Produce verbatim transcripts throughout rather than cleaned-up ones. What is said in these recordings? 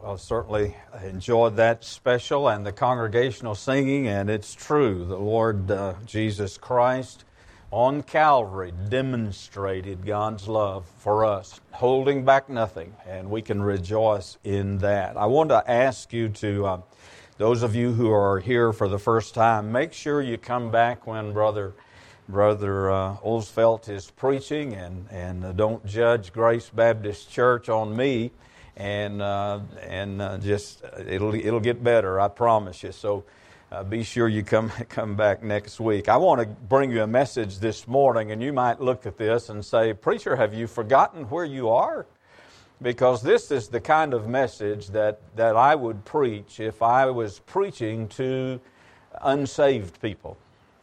Well, certainly enjoyed that special and the congregational singing, and it's true. The Lord uh, Jesus Christ on Calvary demonstrated God's love for us, holding back nothing, and we can rejoice in that. I want to ask you to, uh, those of you who are here for the first time, make sure you come back when Brother Brother uh, Olsfeld is preaching, and, and uh, don't judge Grace Baptist Church on me. And uh, and uh, just it'll it'll get better, I promise you. So uh, be sure you come come back next week. I want to bring you a message this morning, and you might look at this and say, "Preacher, have you forgotten where you are?" Because this is the kind of message that that I would preach if I was preaching to unsaved people.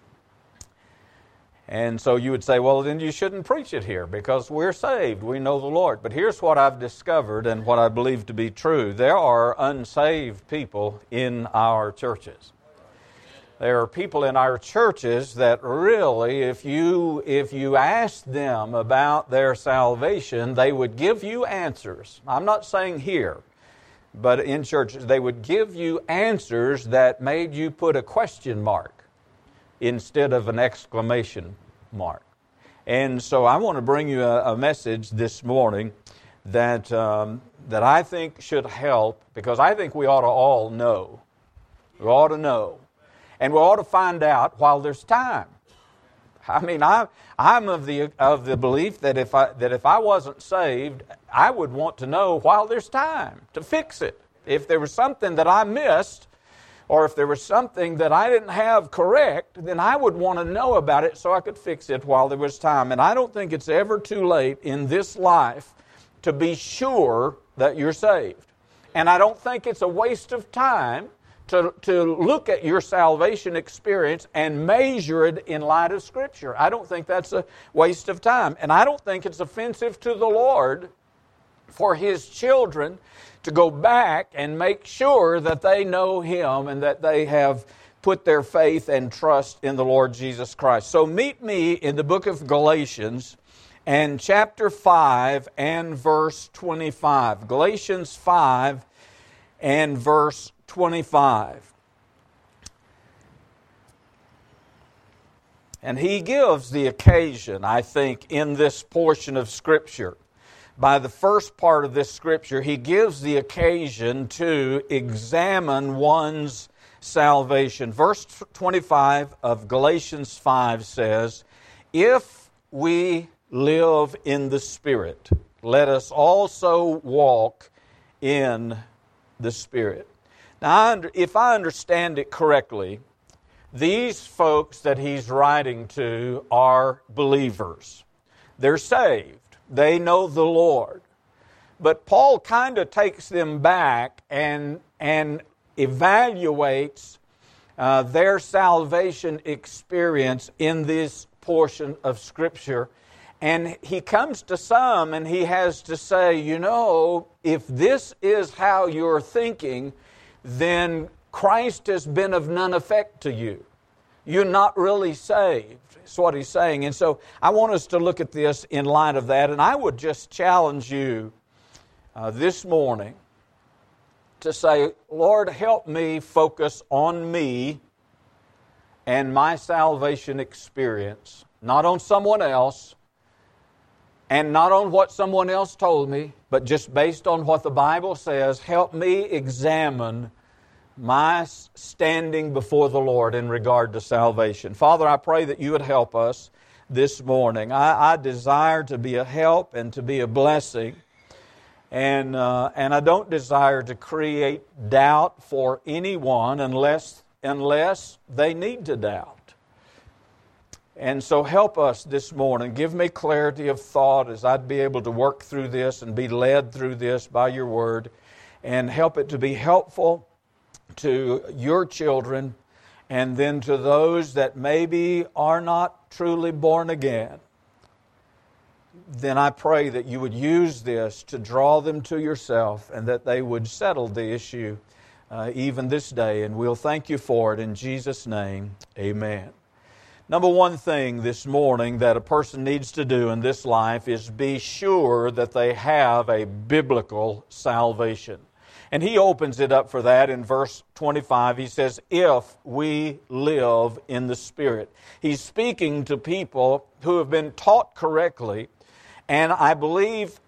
And so you would say, well, then you shouldn't preach it here because we're saved. We know the Lord. But here's what I've discovered and what I believe to be true. There are unsaved people in our churches. There are people in our churches that really, if you, if you asked them about their salvation, they would give you answers. I'm not saying here, but in churches, they would give you answers that made you put a question mark instead of an exclamation mark. And so I want to bring you a, a message this morning that um, that I think should help, because I think we ought to all know. We ought to know. And we ought to find out while there's time. I mean, I, I'm of the of the belief that if I that if I wasn't saved, I would want to know while there's time to fix it. If there was something that I missed, or if there was something that I didn't have correct, then I would want to know about it so I could fix it while there was time. And I don't think it's ever too late in this life to be sure that you're saved. And I don't think it's a waste of time to, to look at your salvation experience and measure it in light of Scripture. I don't think that's a waste of time. And I don't think it's offensive to the Lord for His children to go back and make sure that they know Him and that they have put their faith and trust in the Lord Jesus Christ. So meet me in the book of Galatians and chapter five and verse twenty-five. Galatians five and verse twenty-five. And he gives the occasion, I think, in this portion of Scripture. By the first part of this Scripture, he gives the occasion to examine one's salvation. Verse twenty-five of Galatians five says, "If we live in the Spirit, let us also walk in the Spirit." Now, if I understand it correctly, these folks that he's writing to are believers. They're saved. They know the Lord. But Paul kind of takes them back and, and evaluates uh, their salvation experience in this portion of Scripture. And he comes to some and he has to say, you know, if this is how you're thinking, then Christ has been of none effect to you. You're not really saved. That's what he's saying. And so I want us to look at this in light of that. And I would just challenge you uh, this morning to say, Lord, help me focus on me and my salvation experience, not on someone else and not on what someone else told me, but just based on what the Bible says. Help me examine my standing before the Lord in regard to salvation. Father, I pray that you would help us this morning. I, I desire to be a help and to be a blessing. And, uh, and I don't desire to create doubt for anyone unless, unless they need to doubt. And so help us this morning. Give me clarity of thought as I'd be able to work through this and be led through this by your word. And help it to be helpful to your children, and then to those that maybe are not truly born again. Then I pray that you would use this to draw them to yourself, and that they would settle the issue uh, even this day. And we'll thank you for it in Jesus' name. Amen. Number one thing this morning that a person needs to do in this life is be sure that they have a biblical salvation. And he opens it up for that in verse twenty-five. He says, if we live in the Spirit. He's speaking to people who have been taught correctly, and I believe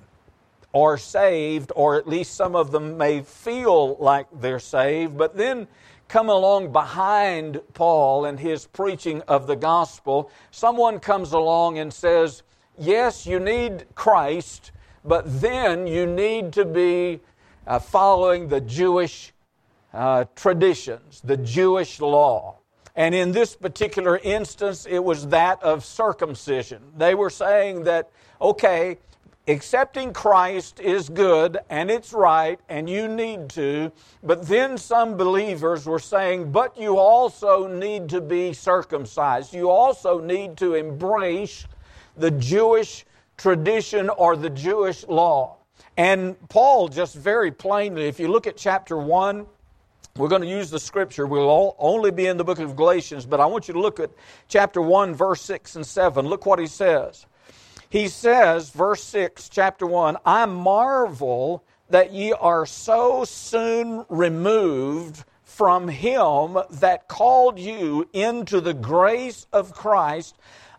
are saved, or at least some of them may feel like they're saved, but then come along behind Paul and his preaching of the gospel. Someone comes along and says, yes, you need Christ, but then you need to be Uh, following the Jewish uh, traditions, the Jewish law. And in this particular instance, it was that of circumcision. They were saying that, okay, accepting Christ is good and it's right and you need to, but then some believers were saying, but you also need to be circumcised. You also need to embrace the Jewish tradition or the Jewish law. And Paul just very plainly, if you look at chapter one, we're going to use the scripture. We'll all, only be in the book of Galatians, but I want you to look at chapter one, verse six and seven. Look what he says. He says, verse six, chapter one, I marvel that ye are so soon removed from him that called you into the grace of Christ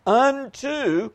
unto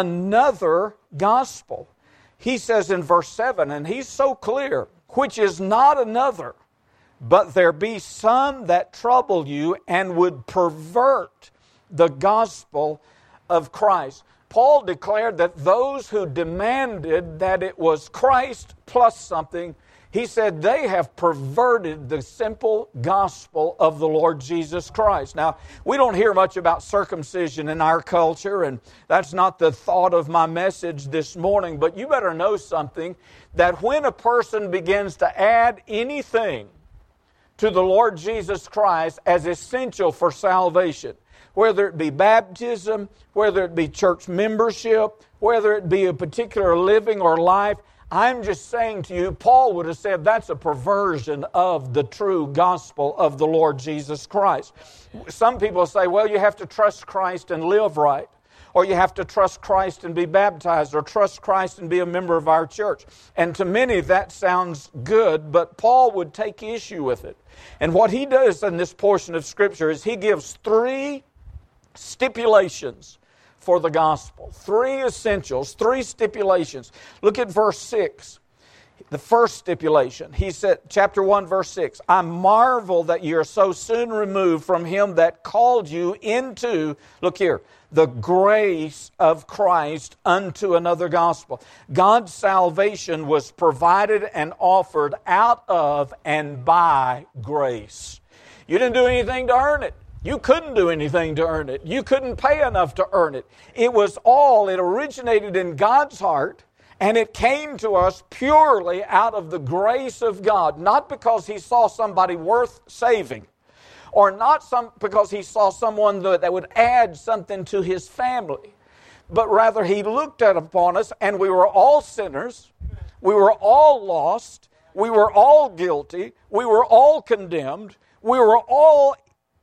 another gospel. He says in verse seven, and he's so clear, which is not another, but there be some that trouble you and would pervert the gospel of Christ. Paul declared that those who demanded that it was Christ plus something, he said they have perverted the simple gospel of the Lord Jesus Christ. Now, we don't hear much about circumcision in our culture, and that's not the thought of my message this morning, but you better know something, that when a person begins to add anything to the Lord Jesus Christ as essential for salvation, whether it be baptism, whether it be church membership, whether it be a particular living or life, I'm just saying to you, Paul would have said that's a perversion of the true gospel of the Lord Jesus Christ. Some people say, well, you have to trust Christ and live right, or you have to trust Christ and be baptized, or trust Christ and be a member of our church. And to many that sounds good, but Paul would take issue with it. And what he does in this portion of Scripture is he gives three stipulations for the gospel. Three essentials, three stipulations. Look at verse six. The first stipulation. He said, chapter one, verse six, I marvel that you are so soon removed from him that called you into, look here, the grace of Christ unto another gospel. God's salvation was provided and offered out of and by grace. You didn't do anything to earn it. You couldn't do anything to earn it. You couldn't pay enough to earn it. It was all, it originated in God's heart, and it came to us purely out of the grace of God, not because He saw somebody worth saving, or not some because He saw someone that, that would add something to His family, but rather He looked at upon us, and we were all sinners, we were all lost, we were all guilty, we were all condemned, we were all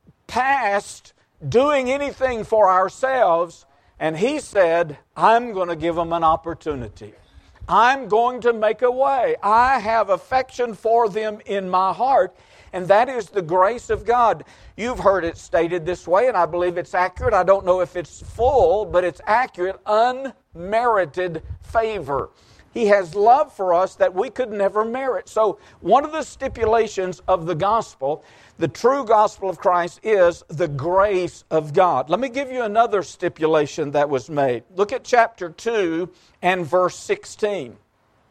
past doing anything for ourselves, and He said, I'm going to give them an opportunity. I'm going to make a way. I have affection for them in my heart, and that is the grace of God. You've heard it stated this way, and I believe it's accurate. I don't know if it's full, but it's accurate. Unmerited favor. He has love for us that we could never merit. So one of the stipulations of the gospel, the true gospel of Christ, is the grace of God. Let me give you another stipulation that was made. Look at chapter two and verse sixteen.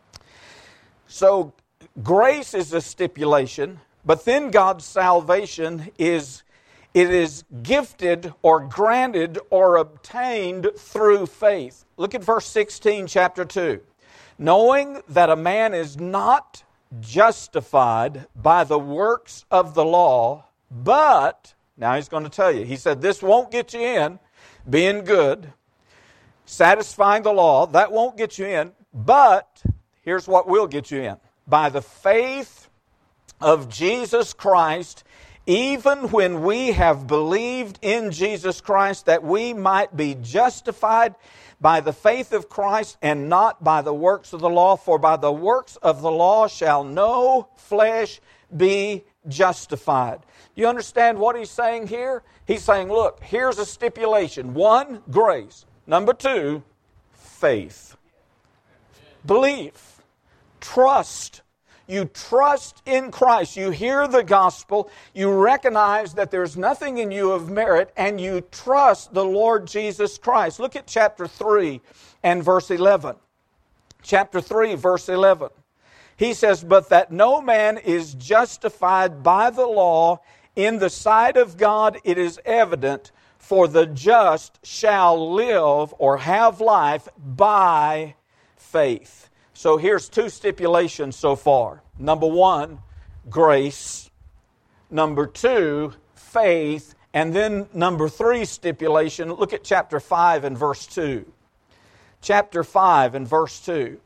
So grace is a stipulation, but then God's salvation is it is gifted or granted or obtained through faith. Look at verse sixteen, chapter two. Knowing that a man is not justified by the works of the law, but, now he's going to tell you, he said this won't get you in, being good, satisfying the law, that won't get you in, but here's what will get you in. By the faith of Jesus Christ even when we have believed in Jesus Christ, that we might be justified by the faith of Christ and not by the works of the law. For by the works of the law shall no flesh be justified. Do you understand what he's saying here? He's saying, look, here's a stipulation. One, grace. Number two, faith. Belief. Trust. You trust in Christ. You hear the gospel. You recognize that there's nothing in you of merit, and you trust the Lord Jesus Christ. Look at chapter three and verse eleven. Chapter three, verse eleven. He says, but that no man is justified by the law in the sight of God, it is evident, for the just shall live or have life by faith. So here's two stipulations so far. Number one, grace. Number two, faith. And then number three stipulation, look at chapter five and verse two. Chapter five and verse two.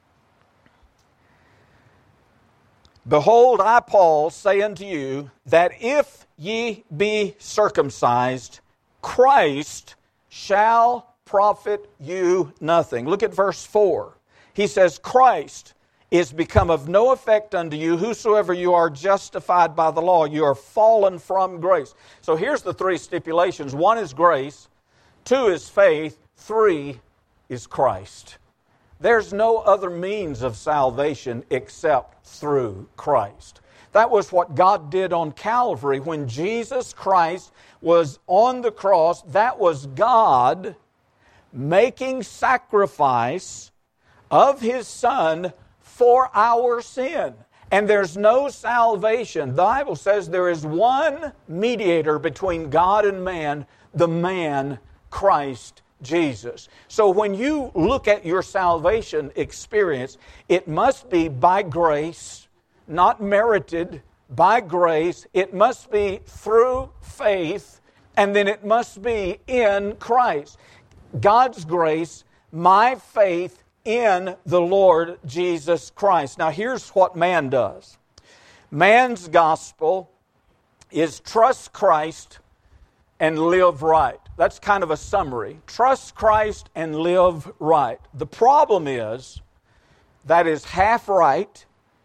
Behold, I, Paul, say unto you, that if ye be circumcised, Christ shall profit you nothing. Look at verse four. He says, Christ is become of no effect unto you, whosoever you are justified by the law. You are fallen from grace. So here's the three stipulations. One is grace. Two is faith. Three is Christ. There's no other means of salvation except through Christ. That was what God did on Calvary when Jesus Christ was on the cross. That was God making sacrifice of His Son for our sin. And there's no salvation. The Bible says there is one mediator between God and man, the man Christ Jesus. So when you look at your salvation experience, it must be by grace, not merited, by grace. It must be through faith, and then it must be in Christ. God's grace, my faith in the Lord Jesus Christ. Now here's what man does. Man's gospel is trust Christ and live right. That's kind of a summary. Trust Christ and live right. The problem is that is half right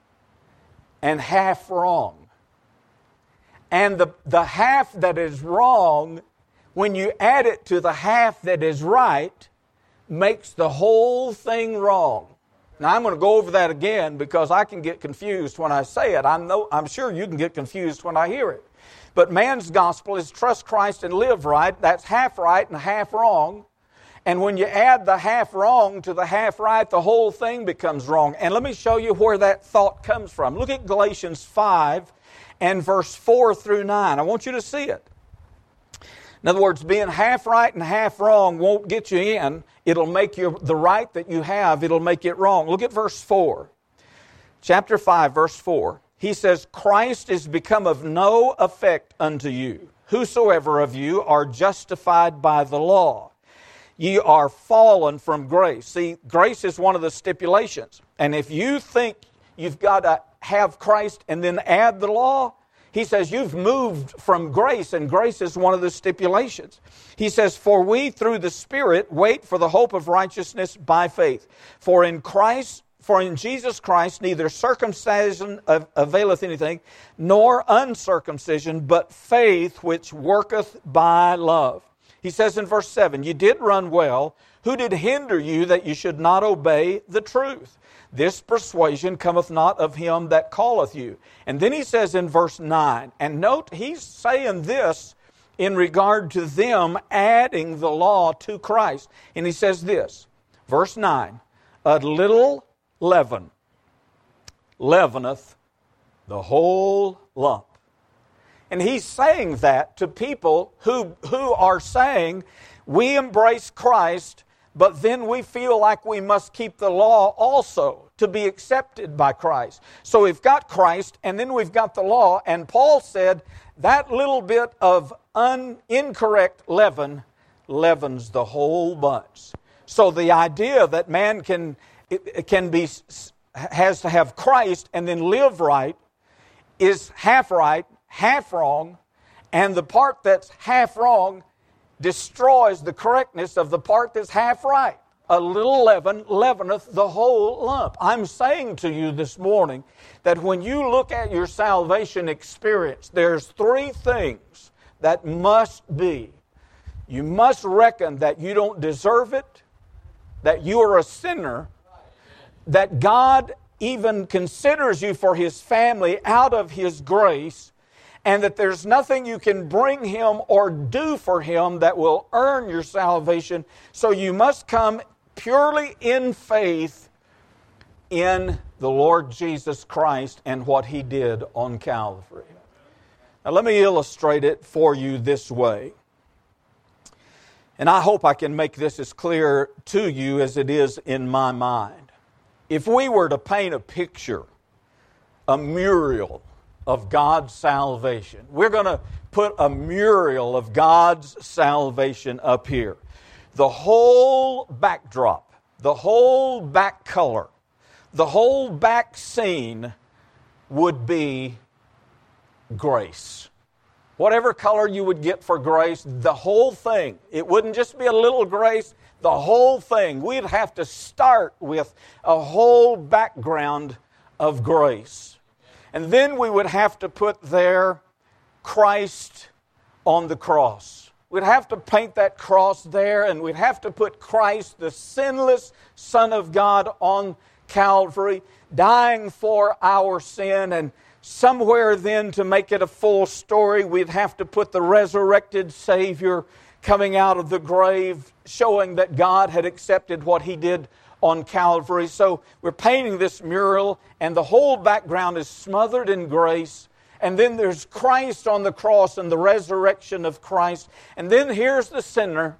and half wrong. And the, the half that is wrong, when you add it to the half that is right, makes the whole thing wrong. Now I'm going to go over that again because I can get confused when I say it. I know, I'm sure you can get confused when I hear it. But man's gospel is trust Christ and live right. That's half right and half wrong. And when you add the half wrong to the half right, the whole thing becomes wrong. And let me show you where that thought comes from. Look at Galatians five and verse four through nine. I want you to see it. In other words, being half right and half wrong won't get you in. It'll make you the right that you have, it'll make it wrong. Look at verse four. Chapter five, verse four. He says, Christ is become of no effect unto you, whosoever of you are justified by the law. Ye are fallen from grace. See, grace is one of the stipulations. And if you think you've got to have Christ and then add the law, he says you've moved from grace, and grace is one of the stipulations. He says, for we through the Spirit wait for the hope of righteousness by faith. For in Christ, for in Jesus Christ neither circumcision availeth anything, nor uncircumcision, but faith which worketh by love. He says in verse seven, you did run well. Who did hinder you that you should not obey the truth? This persuasion cometh not of him that calleth you. And then he says in verse nine, and note, he's saying this in regard to them adding the law to Christ. And he says this, verse nine, a little leaven leaveneth the whole lump. And he's saying that to people who, who are saying, we embrace Christ, but then we feel like we must keep the law also to be accepted by Christ. So we've got Christ, and then we've got the law, and Paul said that little bit of un, incorrect leaven leavens the whole bunch. So the idea that man can, it can be, has to have Christ and then live right is half right half wrong, and the part that's half wrong destroys the correctness of the part that's half right. A little leaven leaveneth the whole lump. I'm saying to you this morning that when you look at your salvation experience, there's three things that must be. You must reckon that you don't deserve it, that you are a sinner, that God even considers you for His family out of His grace, and that there's nothing you can bring Him or do for Him that will earn your salvation. So you must come purely in faith in the Lord Jesus Christ and what He did on Calvary. Now let me illustrate it for you this way. And I hope I can make this as clear to you as it is in my mind. If we were to paint a picture, a mural of God's salvation, we're going to put a mural of God's salvation up here. The whole backdrop, the whole back color, the whole back scene would be grace. Whatever color you would get for grace, the whole thing. It wouldn't just be a little grace, the whole thing. We'd have to start with a whole background of grace. And then we would have to put there Christ on the cross. We'd have to paint that cross there, and we'd have to put Christ, the sinless Son of God, on Calvary, dying for our sin. And somewhere then, to make it a full story, we'd have to put the resurrected Savior coming out of the grave, showing that God had accepted what He did on Calvary. So we're painting this mural, and the whole background is smothered in grace. And then there's Christ on the cross and the resurrection of Christ. And then here's the sinner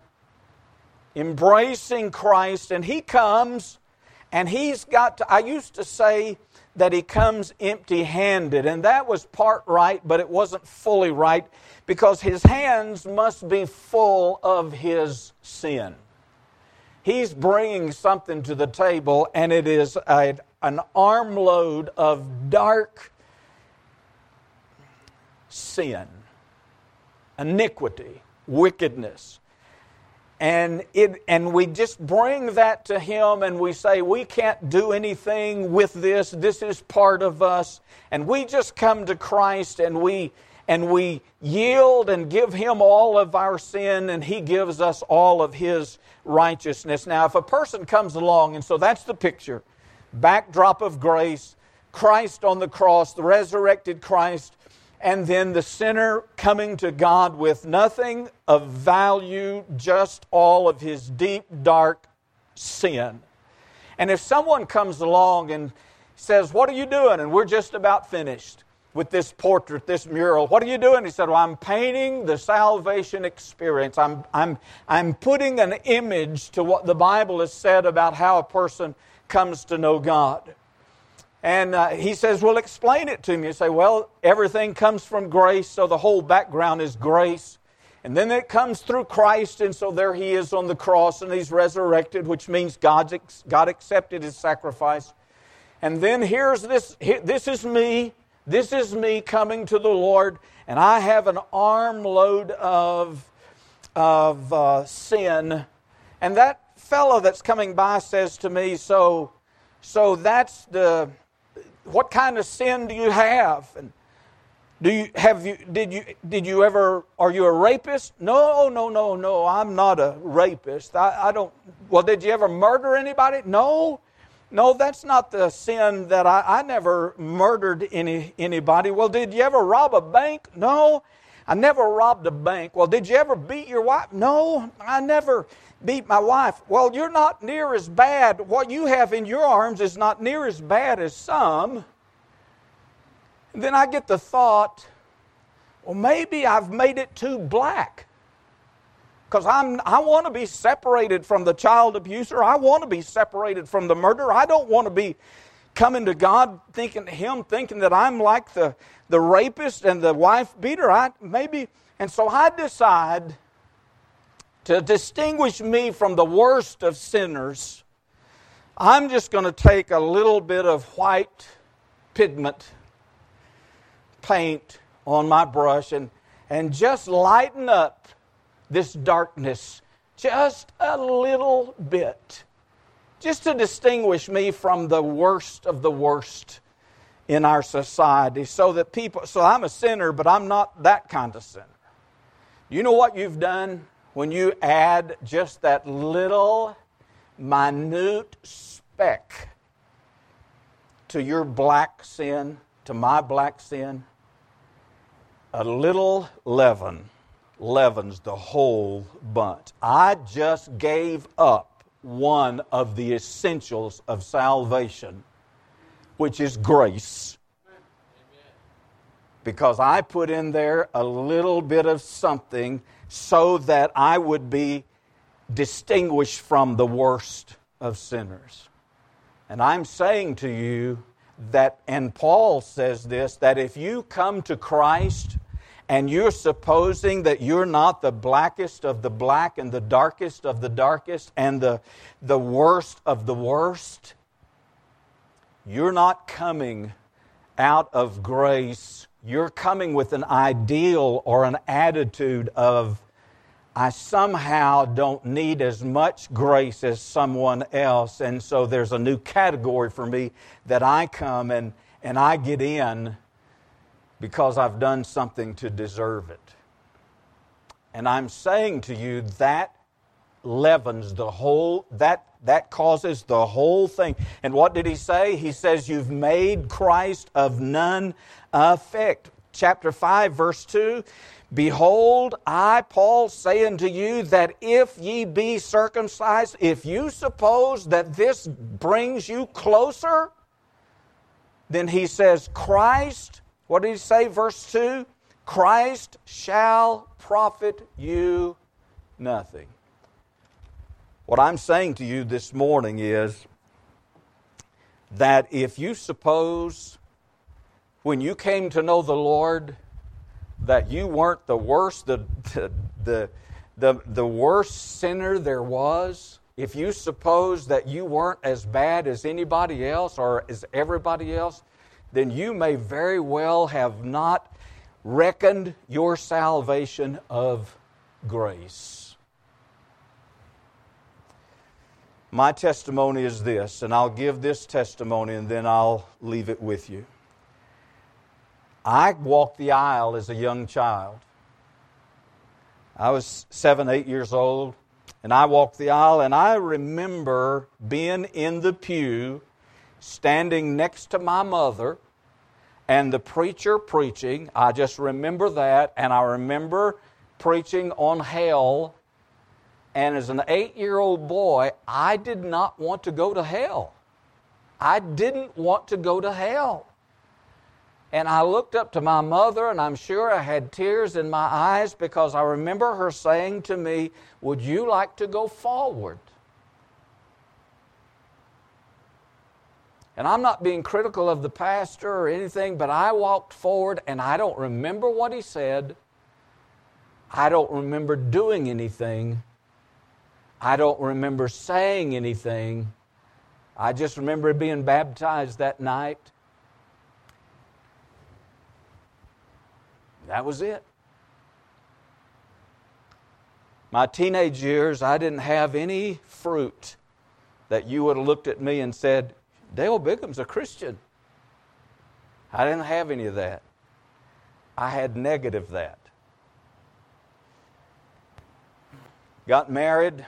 embracing Christ, and he comes, and he's got to, I used to say that he comes empty-handed, and that was part right, but it wasn't fully right, because his hands must be full of his sin. He's bringing something to the table, and it is a, an armload of dark sin, iniquity, wickedness. And it and we just bring that to Him, and we say, we can't do anything with this. This is part of us. And we just come to Christ, and we and we yield and give Him all of our sin, and He gives us all of His righteousness. Now, if a person comes along, and so that's the picture, backdrop of grace, Christ on the cross, the resurrected Christ, and then the sinner coming to God with nothing of value, just all of his deep, dark sin. And if someone comes along and says, "What are you doing?" And we're just about finished with this portrait, this mural. "What are you doing?" He said, "Well, I'm painting the salvation experience. I'm, I'm, I'm putting an image to what the Bible has said about how a person comes to know God." And uh, he says, "Well, explain it to me." You say, "Well, everything comes from grace, so the whole background is grace. And then it comes through Christ, and so there He is on the cross, and He's resurrected, which means God's, God accepted His sacrifice. And then here's this, here, this is me, this is me coming to the Lord, and I have an armload of, of uh, sin." And that fellow that's coming by says to me, so, so that's the... what kind of sin do you have? And do you have you did you did you ever are you a rapist? No, no, no, no. I'm not a rapist. I, I don't. Well, did you ever murder anybody? No, no. That's not the sin that I. I never murdered any anybody. Well, did you ever rob a bank? No, I never robbed a bank. Well, did you ever beat your wife? No, I never beat my wife. Well, you're not near as bad. What you have in your arms is not near as bad as some. And then I get the thought, well, maybe I've made it too black. Because I'm I want to be separated from the child abuser. I want to be separated from the murderer. I don't want to be coming to God thinking Him thinking that I'm like the, the rapist and the wife beater. I maybe and so I decide to distinguish me from the worst of sinners, I'm just going to take a little bit of white pigment, paint, on my brush and, and just lighten up this darkness just a little bit, just to distinguish me from the worst of the worst in our society, so that people, so I'm a sinner, but I'm not that kind of sinner. You know what you've done when you add just that little minute speck to your black sin, to my black sin? A little leaven leavens the whole bunch. I just gave up one of the essentials of salvation, which is grace. Because I put in there a little bit of something so that I would be distinguished from the worst of sinners. And I'm saying to you that, and Paul says this, that if you come to Christ and you're supposing that you're not the blackest of the black and the darkest of the darkest and the, the worst of the worst, you're not coming out of grace. You're coming with an ideal or an attitude of, I somehow don't need as much grace as someone else, and so there's a new category for me that I come and, and I get in because I've done something to deserve it. And I'm saying to you, that leavens the whole, that, that causes the whole thing. And what did he say? He says, you've made Christ of none effect. Chapter five, verse two, behold, I, Paul, say unto you that if ye be circumcised, if you suppose that this brings you closer, then he says, Christ, what did he say, verse two? Christ shall profit you nothing. What I'm saying to you this morning is that if you suppose when you came to know the Lord that you weren't the worst, the, the, the, the, the worst sinner there was, if you suppose that you weren't as bad as anybody else or as everybody else, then you may very well have not reckoned your salvation of grace. My testimony is this, and I'll give this testimony and then I'll leave it with you. I walked the aisle as a young child. I was seven, eight years old, and I walked the aisle, and I remember being in the pew, standing next to my mother, and the preacher preaching. I just remember that, and I remember preaching on hell. And as an eight-year-old boy, I did not want to go to hell. I didn't want to go to hell. And I looked up to my mother, and I'm sure I had tears in my eyes because I remember her saying to me, would you like to go forward? And I'm not being critical of the pastor or anything, but I walked forward, and I don't remember what he said. I don't remember doing anything. I don't remember saying anything. I just remember being baptized that night. That was it. My teenage years, I didn't have any fruit that you would have looked at me and said, Dale Bigham's a Christian. I didn't have any of that. I had negative that. Got married.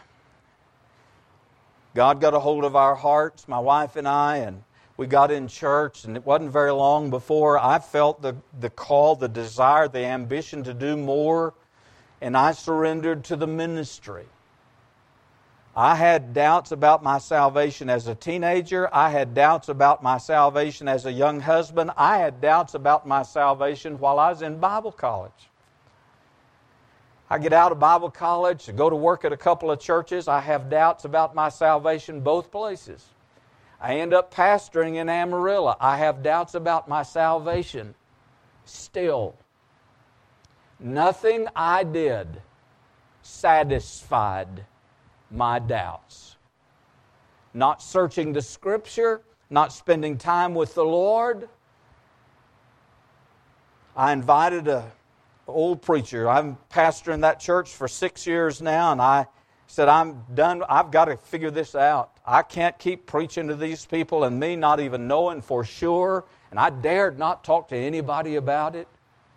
God got a hold of our hearts, my wife and I, and we got in church, and it wasn't very long before I felt the, the call, the desire, the ambition to do more, and I surrendered to the ministry. I had doubts about my salvation as a teenager. I had doubts about my salvation as a young husband. I had doubts about my salvation while I was in Bible college. I get out of Bible college, go to work at a couple of churches. I have doubts about my salvation both places. I end up pastoring in Amarillo. I have doubts about my salvation still. Nothing I did satisfied my doubts. Not searching the Scripture, not spending time with the Lord. I invited a old preacher. I'm pastoring that church for six years now, and I said, I'm done. I've got to figure this out. I can't keep preaching to these people and me not even knowing for sure. And I dared not talk to anybody about it.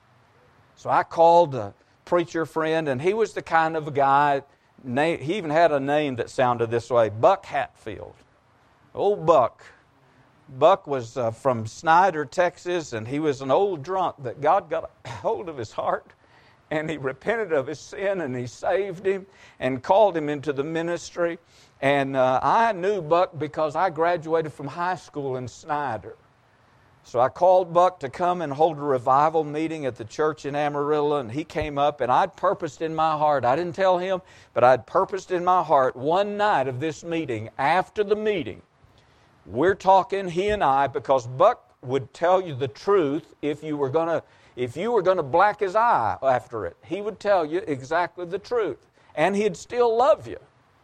So I called a preacher friend, and he was the kind of a guy, he even had a name that sounded this way, Buck Hatfield. Old Buck. Buck was uh, from Snyder, Texas, and he was an old drunk that God got a hold of his heart, and He repented of his sin, and He saved him and called him into the ministry. And uh, I knew Buck because I graduated from high school in Snyder. So I called Buck to come and hold a revival meeting at the church in Amarillo, and he came up, and I'd purposed in my heart, I didn't tell him, but I'd purposed in my heart one night of this meeting, after the meeting, we're talking, he and I, because Buck would tell you the truth if you were going to if you were going to black his eye after it. He would tell you exactly the truth, and he'd still love you.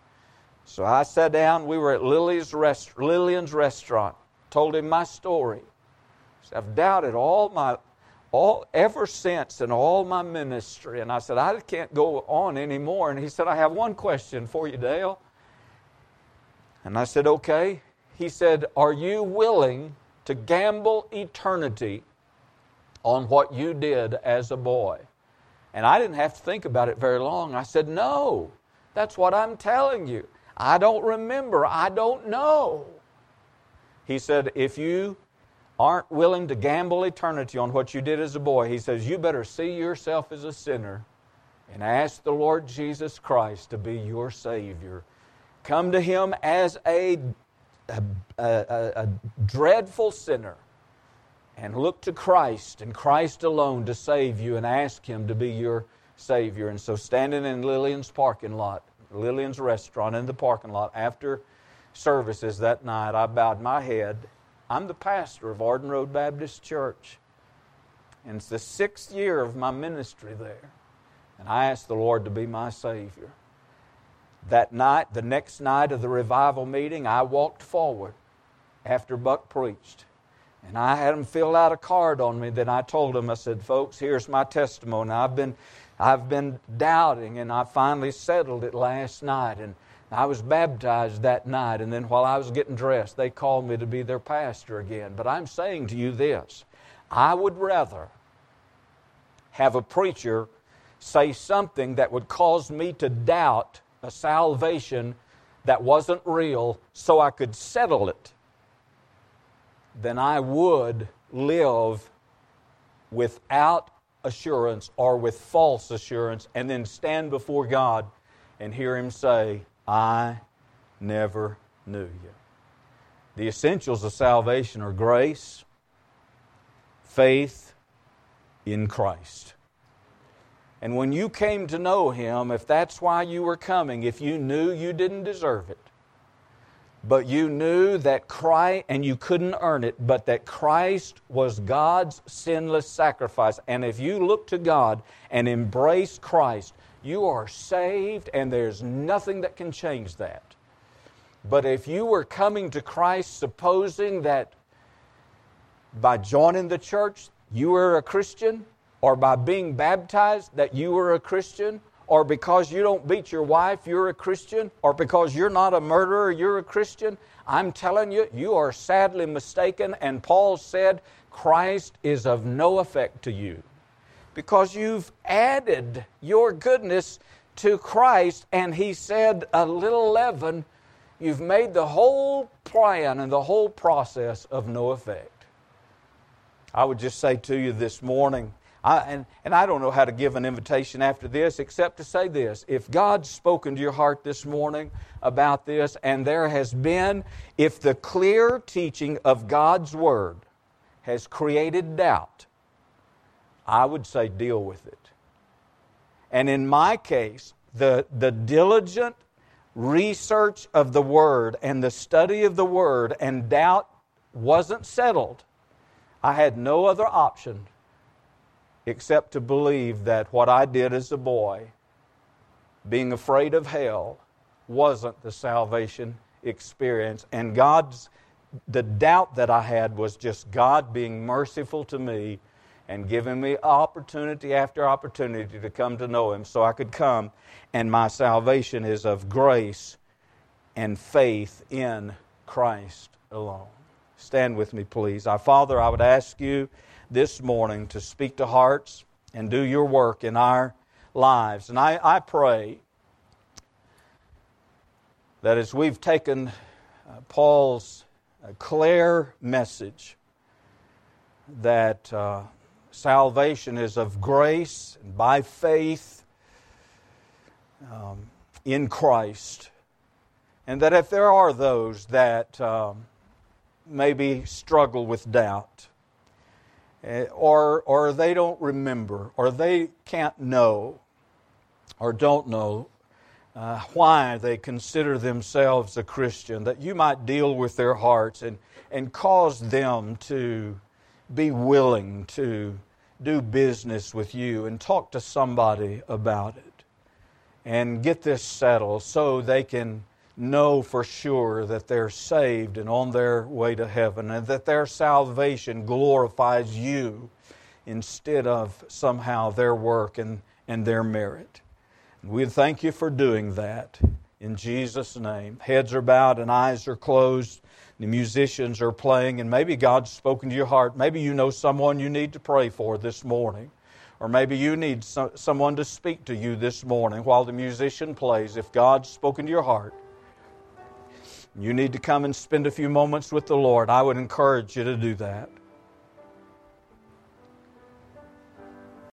So I sat down. We were at Lily's rest, Lillian's restaurant. Told him my story. So I've doubted all my, all ever since in all my ministry, and I said I can't go on anymore. And he said, I have one question for you, Dale. And I said, okay. He said, are you willing to gamble eternity on what you did as a boy? And I didn't have to think about it very long. I said, no, that's what I'm telling you. I don't remember. I don't know. He said, if you aren't willing to gamble eternity on what you did as a boy, he says, you better see yourself as a sinner and ask the Lord Jesus Christ to be your Savior. Come to Him as a A, a, a dreadful sinner and look to Christ and Christ alone to save you and ask Him to be your Savior. And so standing in Lillian's parking lot, Lillian's restaurant in the parking lot after services that night, I bowed my head. I'm the pastor of Arden Road Baptist Church, and it's the sixth year of my ministry there, and I asked the Lord to be my Savior. That night, the next night of the revival meeting, I walked forward after Buck preached. And I had them fill out a card on me. Then I told them, I said, folks, here's my testimony. I've been, I've been doubting, and I finally settled it last night. And I was baptized that night. And then while I was getting dressed, they called me to be their pastor again. But I'm saying to you this, I would rather have a preacher say something that would cause me to doubt a salvation that wasn't real so I could settle it, then I would live without assurance or with false assurance and then stand before God and hear Him say, I never knew you. The essentials of salvation are grace, faith in Christ. And when you came to know Him, if that's why you were coming, if you knew you didn't deserve it, but you knew that Christ, and you couldn't earn it, but that Christ was God's sinless sacrifice, and if you look to God and embrace Christ, you are saved, and there's nothing that can change that. But if you were coming to Christ supposing that by joining the church you were a Christian, or by being baptized that you were a Christian, or because you don't beat your wife, you're a Christian, or because you're not a murderer, you're a Christian, I'm telling you, you are sadly mistaken. And Paul said, Christ is of no effect to you, because you've added your goodness to Christ, and he said, a little leaven, you've made the whole plan and the whole process of no effect. I would just say to you this morning, I, and, and I don't know how to give an invitation after this except to say this. If God's spoken to your heart this morning about this, and there has been, if the clear teaching of God's Word has created doubt, I would say deal with it. And in my case, the, the diligent research of the Word and the study of the Word and doubt wasn't settled. I had no other option except to believe that what I did as a boy, being afraid of hell, wasn't the salvation experience. And God's, the doubt that I had was just God being merciful to me and given me opportunity after opportunity to come to know Him so I could come, and my salvation is of grace and faith in Christ alone. Stand with me, please. Our Father, I would ask You this morning to speak to hearts and do Your work in our lives. And I, I pray that as we've taken uh, Paul's uh, clear message that uh, salvation is of grace and by faith um, in Christ, and that if there are those that um, maybe struggle with doubt, or or they don't remember, or they can't know, or don't know uh, why they consider themselves a Christian, that You might deal with their hearts and, and cause them to be willing to do business with You and talk to somebody about it and get this settled so they can know for sure that they're saved and on their way to heaven, and that their salvation glorifies You instead of somehow their work and, and their merit. We thank You for doing that in Jesus' name. Heads are bowed and eyes are closed. The musicians are playing, and maybe God's spoken to your heart. Maybe you know someone you need to pray for this morning. Or maybe you need so, someone to speak to you this morning while the musician plays. If God's spoken to your heart, you need to come and spend a few moments with the Lord, I would encourage you to do that.